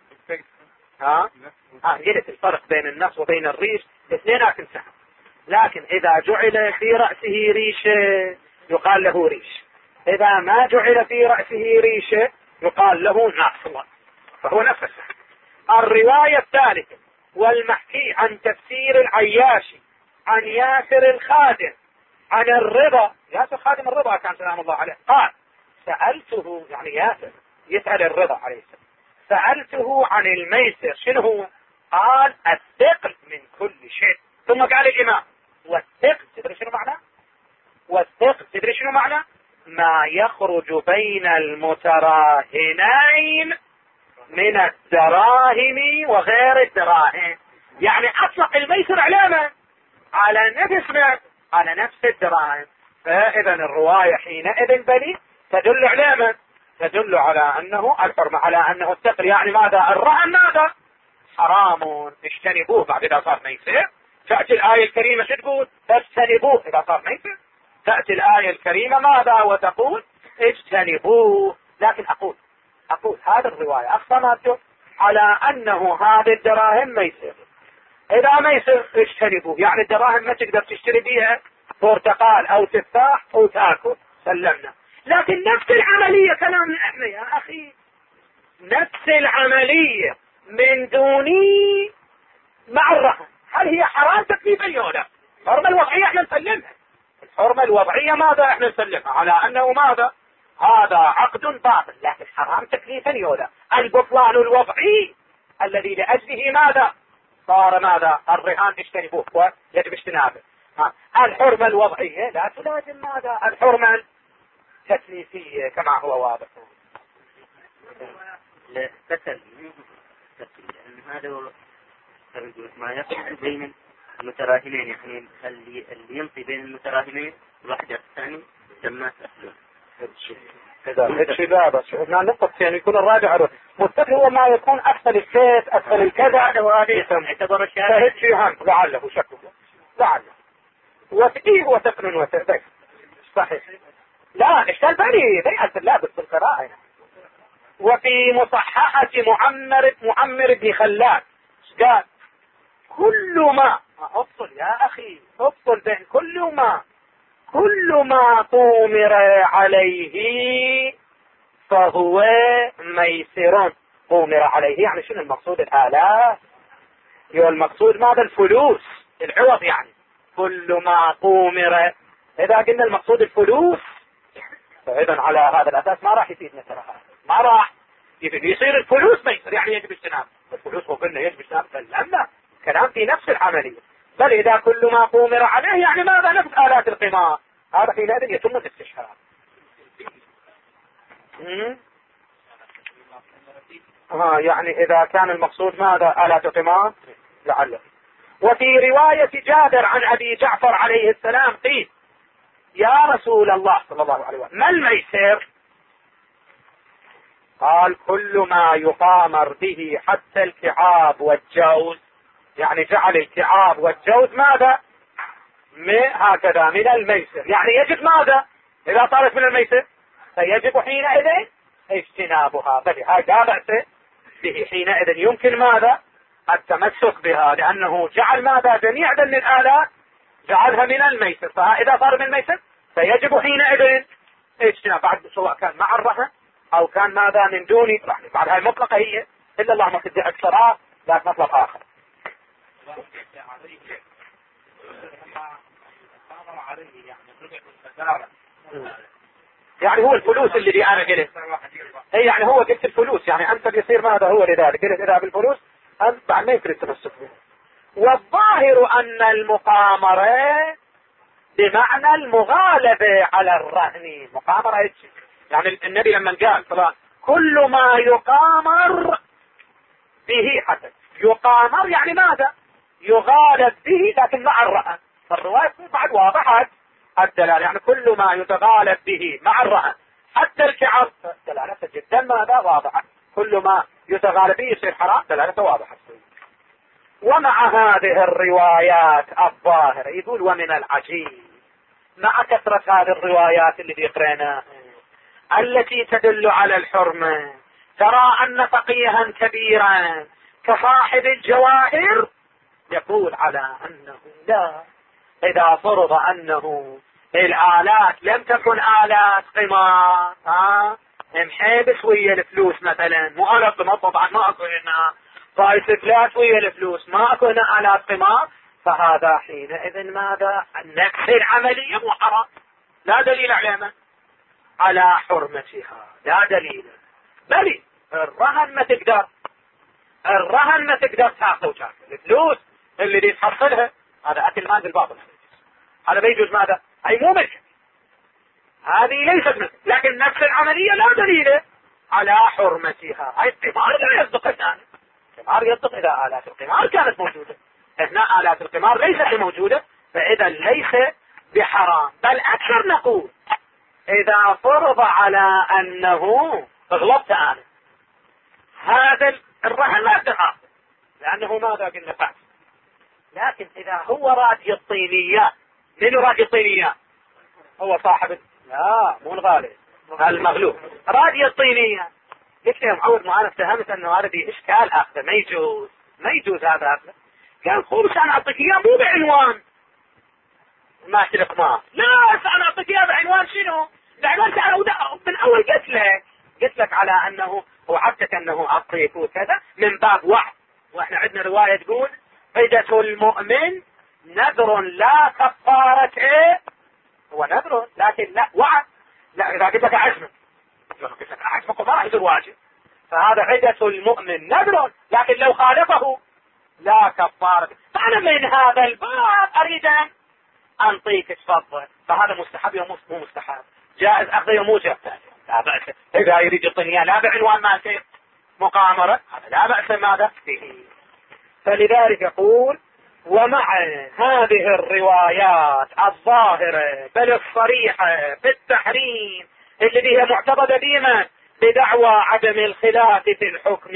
قلت الفرق بين النص وبين الريش، الاثنين لكن سهل، لكن اذا جعل في رأسه ريش يقال له ريش، إذا ما جعل في رأسه ريشة يقال له ناصلة، فهو نفس السحر. الرواية الثالثة والمحكي عن تفسير العياشي عن ياسر الخادم عن الرضا، ياسر خادم الرضا كان سلام الله عليه، قال سألته، يعني ياسر يسأل الرضا عليه السلام، سألته عن الميسر شنو هو؟ قال الثقل من كل شيء. ثم قال الإمام والثقل تدري شنو معنى؟ والثقل تدري شنو معنى؟ ما يخرج بين المتراهنين من الدراهم وغير الدراهم. يعني أطلق الميسر علامة على نفس الدراهم. فإذا الرواية حينئذ بني تدل علامة، تدل على أنه الحرمة، على أنه الثقل. يعني ماذا؟ الرهن ماذا؟ حرام، اجتنبوه. بعد إذا صار ميسر تأتي الآية الكريمة تقول اجتنبوه. إذا صار ميسر تأتي الآية الكريمة ماذا وتقول؟ اجتنبوه. لكن أقول هذه الرواية أقصى ما تدل على أنه هذه الدراهم ميسر. إذا ميسر اجتنبوه، يعني الدراهم ما تقدر تشتري بيها برتقال أو تفاح أو تاكل، سلمنا. لكن نفس العملية كلام احنا يا أخي، نفس العملية من دوني مع الرهن، هل هي حرام تكليفا ولا لا؟ الحرمة الوضعية احنا نسلمها. الحرمة الوضعية ماذا احنا نسلمها؟ على أنه ماذا؟ هذا عقد باطل، لكن حرام تكليفا ولا؟ البطلان الوضعي الذي لأجله ماذا صار ماذا؟ الرهان اجتنبوه ويجب اجتنابه. الحرمة الوضعية لا تلازم ماذا؟ الحرمة التكليفية كما هو واضح. لا تسل لأن هذا ما يخرج بين المتراهمين، يعني اللي ينطي بين المتراهمين الواحد الثاني سماه تسلم. هذا بس هنا نقطة يعني يكون الراجع مستقل هو ما يكون أسفل الكيس أسفل الكذا، وهذه يعتبر الشارع شيئا لعله شكله لعله وفيه وتقن وتقن صحيح. لا اشتغل بني بيئة اللابس بالقراءة. وفي مصححة معمر بن خلاد قال كل ما افصل يا أخي افصل بين كل ما طومر عليه فهو ميسر. طومر عليه يعني شنو المقصود؟ الآلات. المقصود ماذا؟ الفلوس، العوض. يعني كل ما طومر، إذا قلنا المقصود الفلوس فإذا على هذا الأساس ما راح يفيدنا ترى، ما راح يصير الفلوس ميسر، يعني يجب اجتناب الفلوس. وقلنا يجب اجتناب، فلما كلام في نفس العملية. بل إذا كل ما طومر عليه يعني ماذا؟ نفس آلات القمار، هذا حينئذ يتم الاستشهاد. يعني إذا كان المقصود ماذا؟ آلات القمار لعله. وفي رواية جابر عن أبي جعفر عليه السلام قيل يا رسول الله صلى الله عليه وسلم ما الميسر؟ قال كل ما يقامر به حتى الكعاب والجوز. يعني جعل الكعاب والجوز ماذا؟ هكذا من الميسر. يعني يجب ماذا؟ إذا صارت من الميسر فيجب حينئذ اجتنابها. بل هذا بأس به، حينئذ يمكن ماذا؟ التمسك بها، لأنه جعل ماذا؟ جميع ذن الآلات جعلها من الميسر، فإذا صار من الميسر فيجب حينئذ اجتناب، بعد سواء كان مع الرهن أو كان ماذا من دون رهن. بعد هاي المطلقة هي إلا اللهم تدعي الصلاة لا مطلق آخر. يعني هو الفلوس اللي أنا قلت، يعني هو قلت الفلوس، يعني أنت بيصير ماذا؟ هو لذلك قلت إذا بالفلوس أنت بعد ما يمكن التمسك به. والظاهر أن المقامرة بمعنى المغالبة على الرهن. مقامرة يعني النبي لما قال طبعا كل ما يقامر به حسن، يقامر يعني ماذا؟ يغالب به لكن مع الرهن. فالرواية بعد واضحة الدلالة، يعني كل ما يتغالب به مع الرهن حتى الكعب، دلالته جدا ماذا؟ واضحة. كل ما يتغالب به يصير حرام، دلالته واضحة. ومع هذه الروايات الظاهرة يقول ومن العجيب مع كثرة هذه الروايات اللي بيقرأنا التي تدل على الحرمة، ترى أن فقيها كبيرا كصاحب الجواهر يقول على أنه لا، إذا فرض أنه الآلات لم تكن آلات قمار، محابس ويا الفلوس مثلا، مو آلات قمار طبعا ما اكو هنا، فايسكلات ويا الفلوس ما اكو هنا آلات قمار، فهذا حينئذ ماذا؟ نفس العملية مو حرام، لا دليل على على حرمتها، لا دليل. بل الرهن ما تقدر تاخذ الفلوس اللي دي تحصلها، هذا اكل مال بالباطل، هذا بيجوز ماذا؟ اي مو ملك، هذه ليست ملك، لكن نفس العملية لا دليل على حرمتها. اي القمار لا يصدق الان، القمار يصدق اذا آلات القمار كانت موجودة، هنا آلات القمار ليست موجودة، فاذا ليس بحرام. بل اكثر نقول اذا فرض على انه غلطت انا هذا الرهن لا يقدر، لانه ماذا قلنا فعل، لكن اذا هو راجي الطينيات، من راجي الطينيات؟ هو صاحب، لا مو الغالب، المغلوب راجي الطينيات. قلت له معود ما انا افتهمت انه هذا دي اشكال اخذه، ما يجوز هذا اخذه. قال خلص انا اعطيك اياه مو بعنوان ماشي القمار، لا انا اعطيك اياه بعنوان شنو؟ بعنوان من اول قلت لك على انه وعدتك انه اعطيك وكذا من باب وعد، واحنا عندنا رواية تقول عدة المؤمن نذر لا كفارة، ايه هو نذر لكن لا وعد، لا اذا قلت لك اعزمك ما راح يصير واجب، فهذا عدة المؤمن نذر، لكن لو خالفه لا كفارة. فانا من هذا الباب اريد ان انطيك تفضل، فهذا مستحب يوم مو مستحب، جائز اخذه يوم مو جائز، لا بأس. اذا يريد يعطيني لا بعنوان ما في مقامرة، هذا لا بأس ماذا فيه. فلذلك يقول ومع هذه الروايات الظاهرة بل الصريحة في التحريم الذي هي معتقدة بما بدعوى عدم الخلاف في الحكم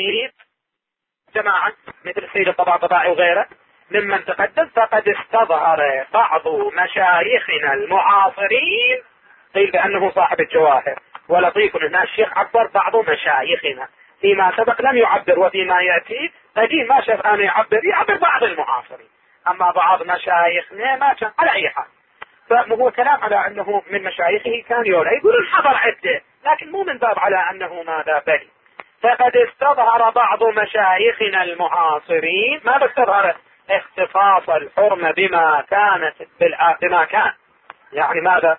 جماعة مثل سيد الطباطبائي وغيره ممن تقدم، فقد استظهر بعض مشايخنا المعاصرين، قيل بأنه صاحب الجواهر، ولطيف هنا الشيخ عبر بعض مشايخنا، فيما سبق لم يعبر وفيما يأتي قديم ما شاف أنا يعبر بعض المعاصرين، أما بعض مشايخنا ما كان على أي حال. فهو كلام على أنه من مشايخه كان يولى يقول الحضر عدة، لكن مو من باب على أنه ماذا بل. فقد استظهر بعض مشايخنا المعاصرين ماذا استظهر؟ اختصاص الحرمة بما كان يعني ماذا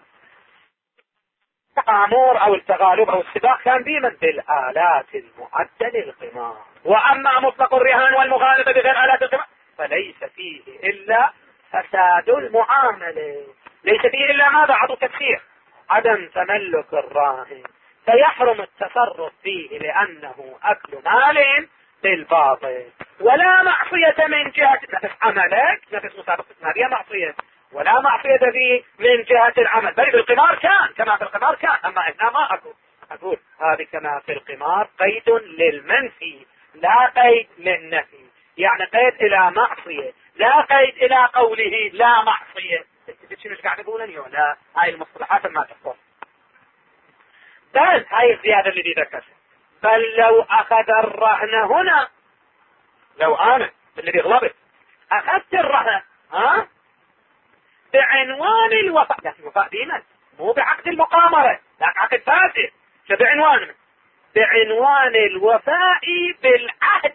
التآمر او التغالب او السباق كان بمن بالآلات المعدة للقمار. واما مطلق الرهان والمغالبة بغير آلات القمار فليس فيه الا فساد المعاملة، ليس فيه الا ماذا؟ عضو تفسير عدم تملك الراهن، فيحرم التصرف فيه لانه اكل مال بالباطل، ولا معصية من جهة نفس عملك، نفس مسابقة هذه معصية، ولا معصية فيه من جهة العمل، بل بالقمار كان كما في القمار كان، اما هنا ما اقول هذه كما في القمار قيد للمنفي لا قيد للنفي، يعني قيد الى معصية لا قيد الى قوله لا معصية. شنو قاعد يقولني ولا هاي المصطلحات ما تحفظ. بل هاي الزيادة اللي ذكرتها، بل لو اخذ الرهن هنا، لو انا اللي غلبت اخذت الرهن بعنوان الوفاء، لكن الوفاء دينا مو بعقد المقامرة، لكن عقد فاسد، بعنوان الوفاء بالعهد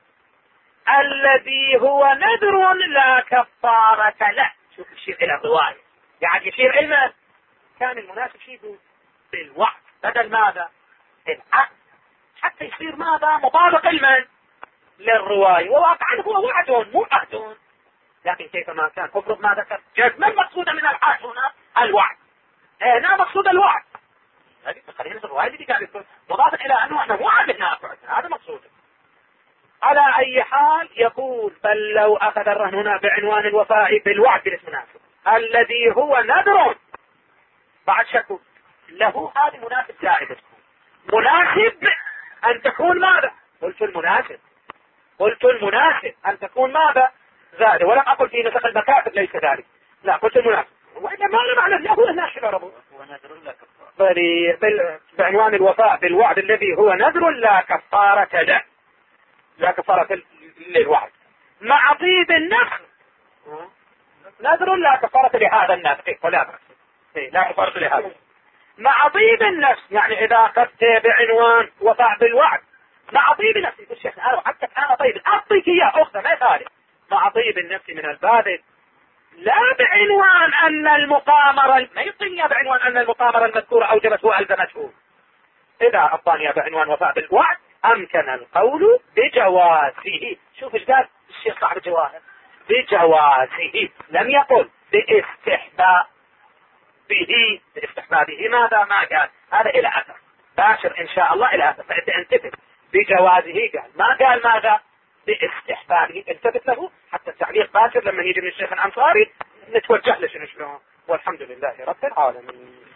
الذي هو نذر لا كفارة له. شوف يشير الى الرواية، يعني يشير الى كان المناسب شيء بالوعد بدل ماذا؟ العهد، حتى يصير ماذا؟ مطابق المن للرواية، وواقعا هو وعد مو عهد، لكن كيفما كان افرض ما ذكر ما المقصود من العهد هنا؟ الوعد، هنا مقصود الوعد، هذه خلينا الرواية اللي قاعد يقول مضافا الى انه احنا مو عهدنا، هذا مقصود. على اي حال يقول بل لو اخذ الرهن هنا بعنوان الوفاء بالوعد بالمناسب الذي هو نذر، بعد شكو له هذه مناسب زائدة، مناسب ان تكون ماذا؟ قلت المناسب ان تكون ماذا؟ زائدة، ولم اقل في نسخ المكاتب ليس ذلك، لا قلت المناسب، وإلا ما معنى له هنا شربه بعنوان الوفاء بالوعد الذي هو نذر لا كفارة له، لا كفارة للوعد مع طيب النفس، نذر لا كفارة لهذا النفس ولا بأس، لا تفرق لهذا. مع طيب النفس، يعني اذا اخذت بعنوان وفاء بالوعد مع طيب النفس، يقول الشيخ انا وعدتك انا طيب اعطيك اياه اخته ما يخالف، مع طيب النفس من الباب، لا بعنوان ان المقامرة، ما يعطيني بعنوان ان المقامرة المذكورة اوجبته الزمته. اذا اعطاني بعنوان وفاء بالوعد امكن القول بجوازه. شوف ايش قال الشيخ صاحب الجواهر، بجوازه، لم يقل باستحباب به. باستحبابه ماذا ما قال، هذا الى اثر باشر ان شاء الله الى اثر، فانت انتبه. بجوازه قال، ما قال ماذا باستحبابه، انتبه له حتى التعليق باشر لما يجي من الشيخ الانصاري نتوجه له شنو. والحمد لله رب العالمين.